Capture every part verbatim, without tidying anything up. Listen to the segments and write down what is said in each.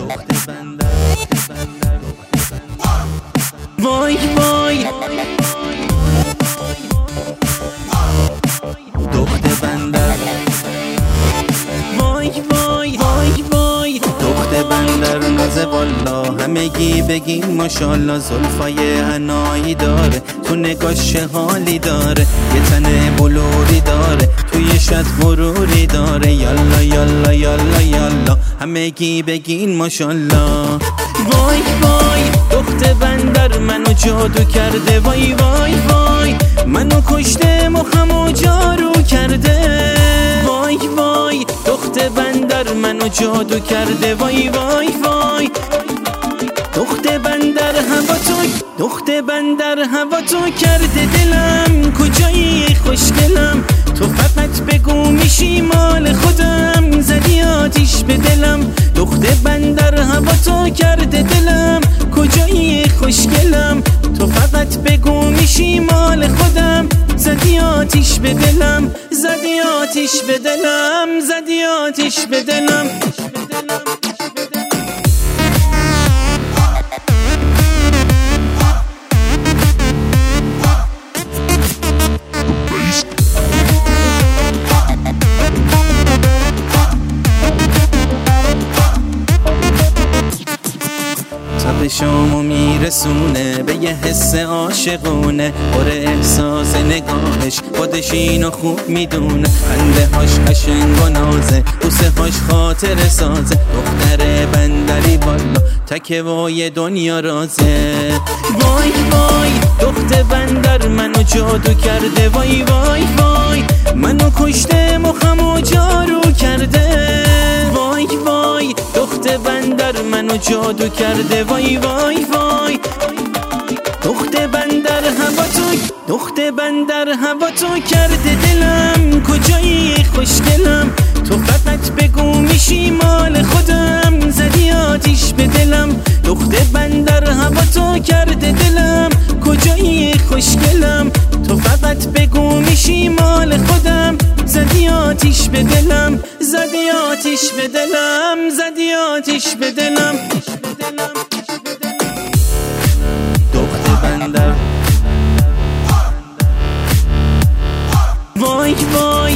وای وای دخت بندر، وای وای وای وای دخت بندر نازه والا، همگی بگین ماشالله. زلفای حنایی داره، تو نگاش حالی داره، یه تن بلوری داره، توی شد غروری داره. یالا یالا یالا یالا همگی بگین ماشالله. وای وای دخت بندر منو جادو کرده، وای وای وای منو کشته مخمو جارو کرده. وای وای دخت بندر منو جادو کرده، وای وای وای دخت بندر هوا تو، دخت بندر هوا تو کرده دلم. کجایی خوشگلم تو، فقط بگو میشی مال خودم. زدی آتیش به دلم، دخت بندر هوا تو کرده دلم. کجایی خوشگلم تو، فقط بگو میشی مال خودم. زدی آتیش به دلم، زدی آتیش به دلم، زدی آتیش به دلم. به شامو میرسونه به یه حس عاشقونه، پر احساس نگاهش خودش اینو خوب میدونه. خنده هاش قشنگ و نازه، بوسه هاش خاطر سازه. دختر بندری والا تکه وای دنیا رازه. وای وای دخت بندر منو جادو کرده، وای وای وای منو کشته مخمو جارو کرده. وای وای دخت بندر منو جادو کرده، وای وای وای دخت بندر هوا تو، دخت بندر هوا تو کرده دلم. کجایی خوشگلم تو، فقط بگو میشی مال خودم. زدی آتیش به دلم، دخت بندر هوا تو کرده دلم. کجایی خوشگلم تو، فقط بگو میشی مال خودم. زدی آتیش به دلم، زدی آتیش به دلم، زدی آتیش به دلم. دخت بندر، وای وای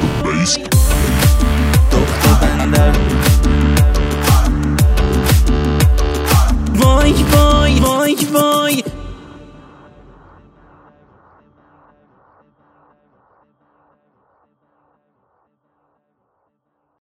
دخت بندر، وای وای وای وای